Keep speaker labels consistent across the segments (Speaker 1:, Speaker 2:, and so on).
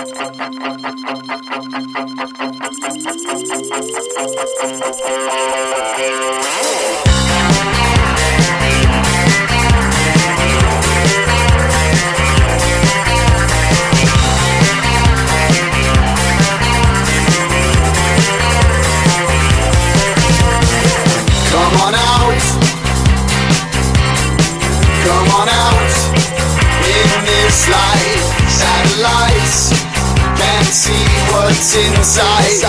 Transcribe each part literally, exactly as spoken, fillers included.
Speaker 1: Inside,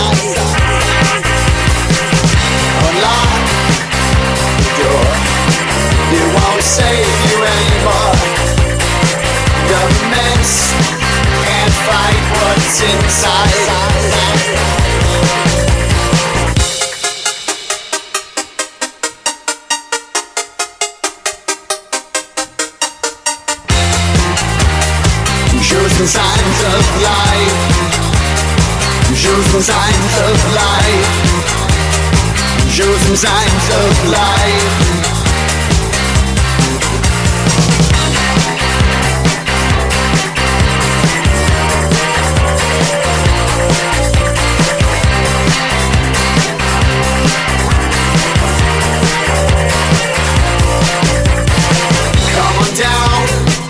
Speaker 1: unlock the door. It won't save you anymore. Governments can't fight what's inside. Show some signs of life. Show some signs of life. Show some signs of life. Come on down.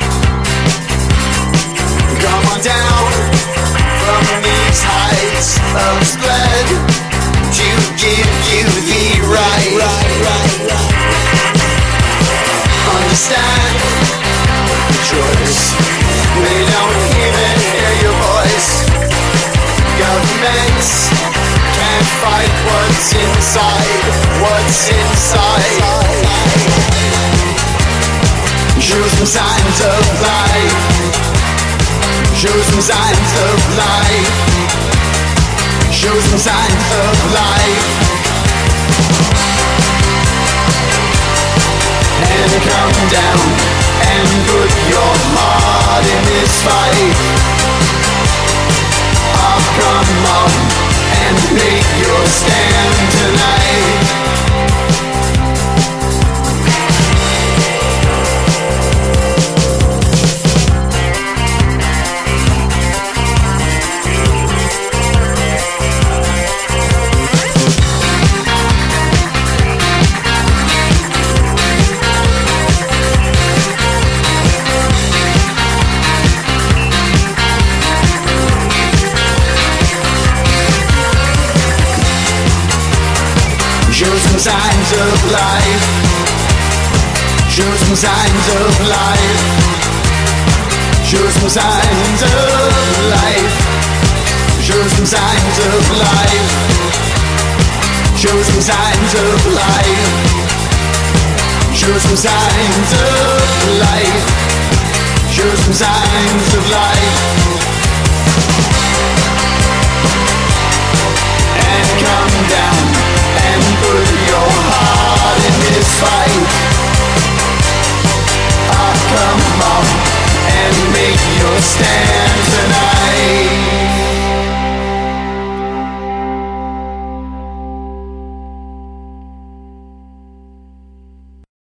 Speaker 1: Come on down from these heights of spread to give you the right. Understand the choice. They don't even hear your voice. Governments can't fight what's inside. What's inside. Show some signs of life. Show some signs of life. Show some signs of life. And come down and put your heart in this fight. Oh, come on and make your stand tonight. Show some signs of life. Show some signs of life. Show some signs of life. Show some signs of life. Show some signs of life. Show some signs of life. Show some signs of life.